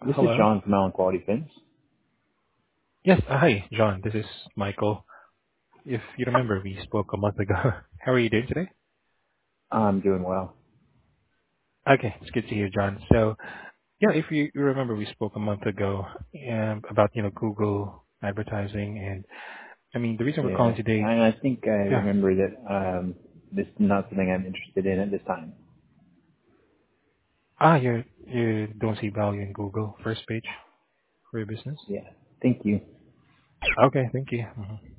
This is Hello. John from Allen Quality Fins. Yes. Hi, John. This is Michael. If you remember, we spoke a month ago. How are you doing today? I'm doing well. Okay, it's good to hear, John. So, yeah, if you remember, we spoke a month ago about Google advertising, and I mean the reason we're Yeah, calling today. I think I Yeah. remember that this is not something I'm interested in at this time. You don't see value in Google first page for your business. Yeah, thank you. Okay, thank you.